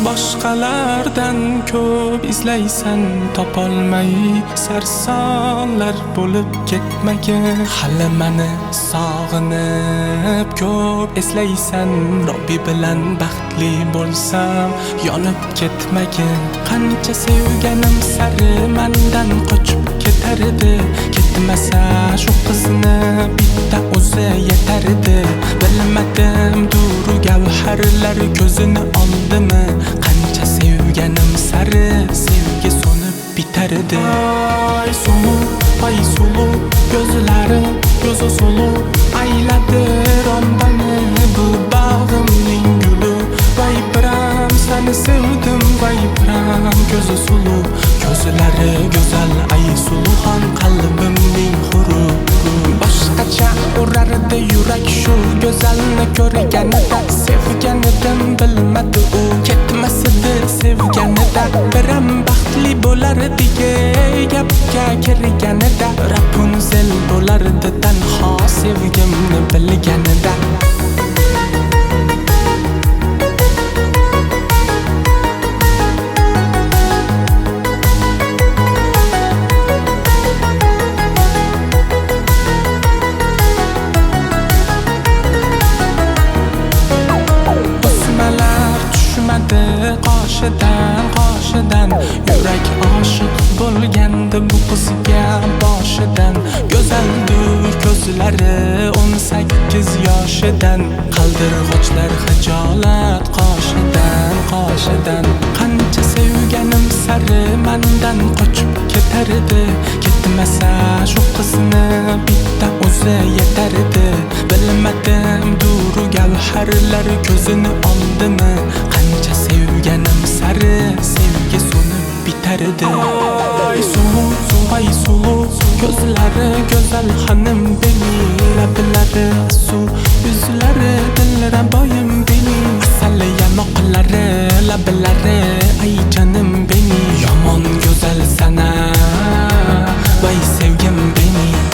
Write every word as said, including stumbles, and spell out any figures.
Boshqalardan ko'p izlaysan topolmay, sarsonlar bo'lib ketmagin. Hali meni sog'inib ko'p eslaysan, Robbi bilan baxtli bo'lsam yonib ketmagin. Qancha sevganim sari mendan qochib ketar edi, ketmasa shu qizni bitta o'zi yetar edi. Bilmadim duru gavharlar ko'zini oldimi, qancha sevganim sari sevgi so'nib bitar edi. Ay sulu, ay sulu, gözlari ko'zi sulu, ayladi rombani bu bag'imning guli. Vay biram seni sevdim, vay biram ko'zi sulu, ko'zlari go'zal, ay suluxon qalbimning huru. Boshqacha urardi yurak shu go'zalni ko'rganida, sevganidan bilmadi u, ketmasidi sevganida. Biram baxtli bo'lardi gapga kirganida, Rapunzel bo'lardi tanho sevgimni bilganida. Qoshidan qoshidan yurak oshiq bo'lgandi bu qizga boshidan. Go'zaldur ko'zlari o'n sakkiz yoshidan, qaldirg'ochlar hijolat qoshidan qoshidan. Qancha sevganim sari mendan qochib ketar edi, ketmasa shu qizni bitta o'zi yetar edi. Bilmadim duru gavharlar ko'zini oldimi, qancha sevganim sari sevgi so'nib bitar edi. Ay sulu, ay sulu, ko'zlari go'zal xonim beni, lablari su, yuzlari dilraboyim beni, asal yamoqlari, lablari ay jonim beni. Yomon go'zal sana, vay sevgim beni.